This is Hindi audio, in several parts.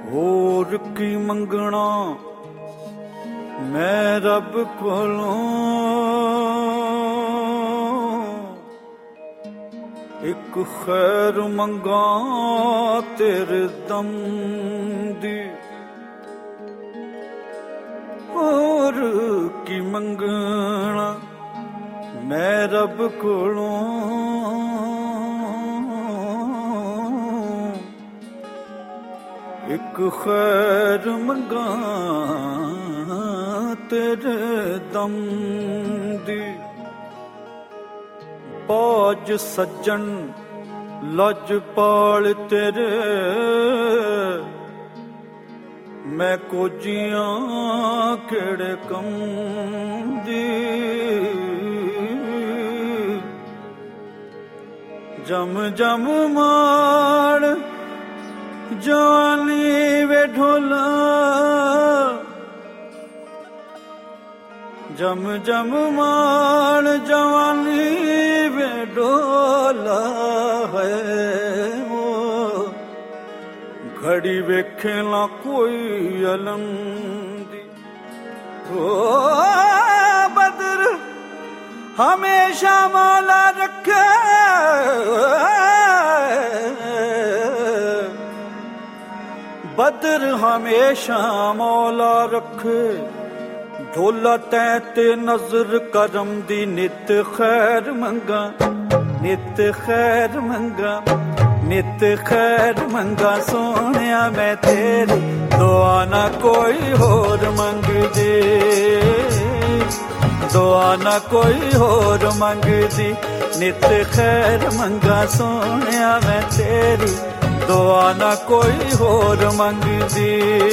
होर की मंगना मैं रब कोलों, एक खैर मंगा तेरे दम दी। होर की मंगना मैं रब कोलों, एक खैर मंगा तेरे दम दी। बाज सज्जन लजपाल तेरे, मैं कोजियां केड़े कम दी। जम जम मार जवानी वे ढोला, जम जम मार जवानी वे ढोला है। वो घड़ी वेखे ना कोई अलम दी। ओ बदर हमेशा मौला रखे, बदर हमेशा मौला रखे। ढोला तैते नजर करम दी, नित खैर मंगा, नित खैर मंगा, नित खैर मंगा। सोनिया मैं तेरी दुआ ना कोई होर मंग दे, दुआ ना कोई होर मंग दी। नित खैर मंगा सोनिया मैं तेरी दुआ ना कोई होर मंग दी,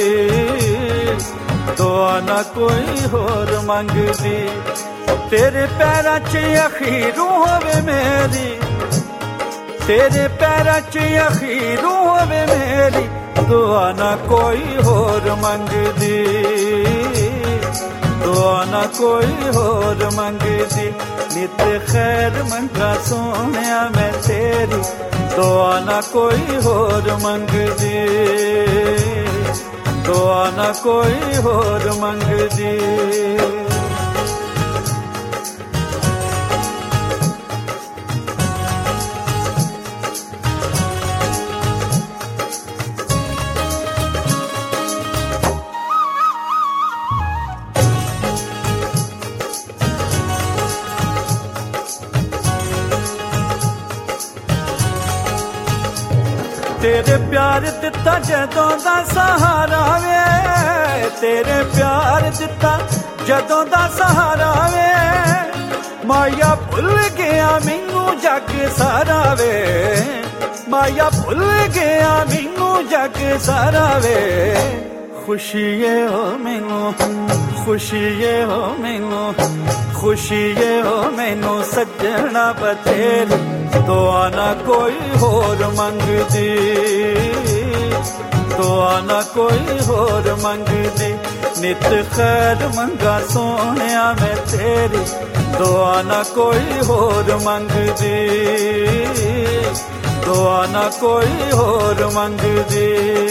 दुआ ना कोई होर मंग दी। तेरे पैरां च अखीरू होवे मेरी, तेरे पैरां च अखीरू होवे मेरी। दुआ ना कोई होर मंग दी, दुआ ना कोई होर मंग दी। नित खैर मंगा सोनिया मैं तेरी दुआ ना कोई होर मंग दी, दुआ ना कोई होर मंग दी। तेरे प्यार दिता जदों दा सहारा वे, तेरे प्यार दिता जदों दा सहारा वे। माया भुल गया मैनू जग सारा वे, माया भुल गया मैनू जग सारा वे। खुशिये हो मैनू, खुशिये हो मैनू, खुशिये हो मैनू सजना बतेरी। दुआ ना कोई होर मंग दी, दुआ ना कोई होर मंग दी। नित खैर मंगा सोनिया मैं तेरी दुआ ना कोई होर मंग दी, दुआ ना कोई होर मंग दी।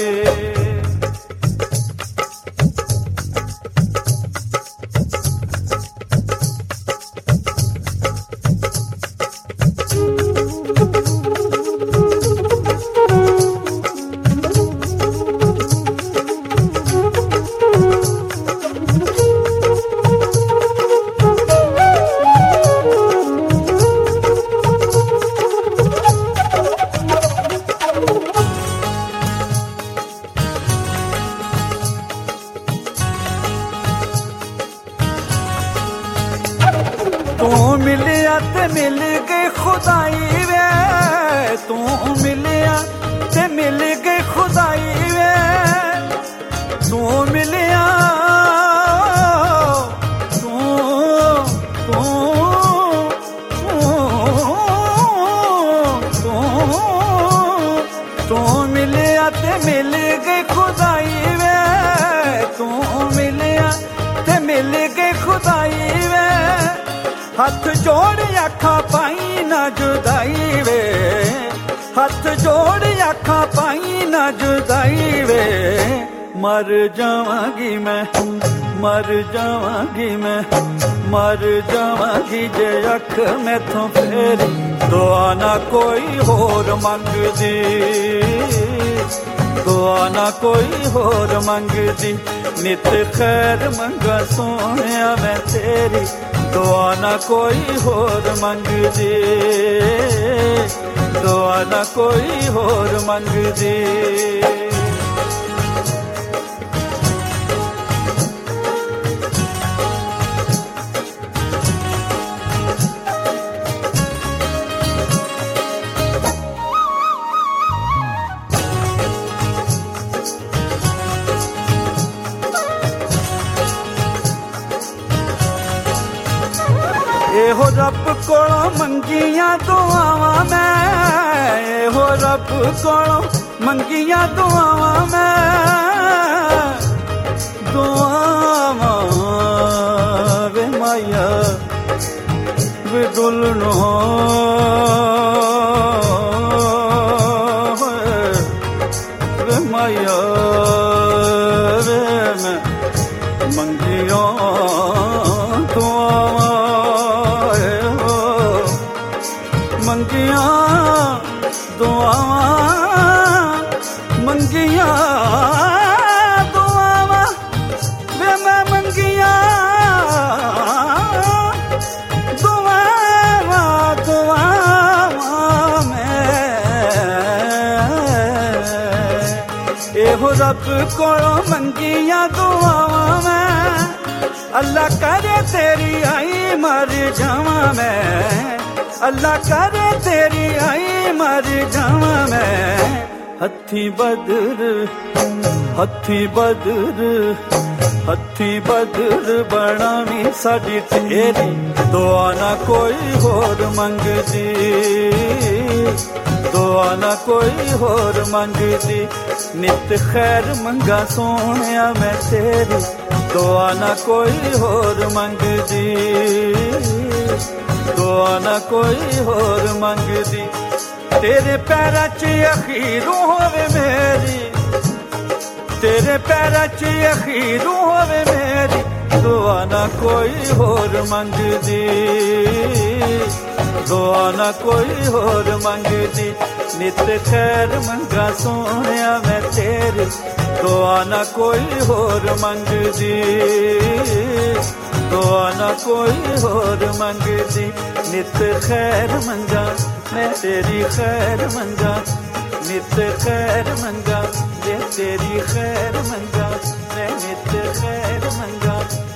तू मिलिया ते मिल गई खुदाई वे, तू मिलिया ते मिल गई खुदाई वे। तू मिलिया तू तू तू तू मिलिया ते मिल गई खुदाई वे, तू मिलिया ते मिल गई खुदाई वे। हथ जोड़ आखा पाई ना जुदाई वे, हथ जोड़ आखा पाई ना जुदाई वे। मर जावांगी मैं, मर जावांगी मैं, मर जावांगी जे अख मैथों फेरी दुआ ना कोई होर मंगदी, दुआ ना कोई होर मंगदी। नित खैर मंगा सोहणिया मैं तेरी दुआ ना कोई होर मंगदी, दुआ ना कोई होर मंगदी। एहो रब कोलों मंगियां दुआवां मैं, एहो रब कोलों मंगियां दुआवां मैं, दुआवां वे माया वे दुल्हनो वे माया वे मैं मंगियां दुआवां मंगियां दुआवां, मंगियां दुआवां वे मैं मंगियां दुआवां, दुआवां मैं एहो रब कोलों मंगियां दुआवां मैं। अल्लाह करे तेरी आई मर जावां मैं, अल्लाह करे तेरी आई मर जावां मैं। हथी बदर, हथी बदर, हथी बदर बनावी साडी तेरी दुआ ना कोई होर मंगदी, दुआ ना कोई होर मंगदी। नित खैर मंगा सोहणिया मैं तेरी दुआ ना कोई होर मंगदी, दुआ ना कोई होर मंगदी। तेरे पैरां च अखीरू होवे मेरी, तेरे पैरां च अखीरू होवे मेरी दुआ ना कोई होर मंगदी, दुआ ना कोई होर मंगदी। नित खैर मंगा सोहणिया मैं तेरी दुआ ना कोई होर मंगदी, दुआ ना कोई होर मंगदी। नित खैर मंगा मैं तेरी खैर मंगा, नित खैर मंगा जे तेरी खैर मंगा मैं नित खैर मंगा।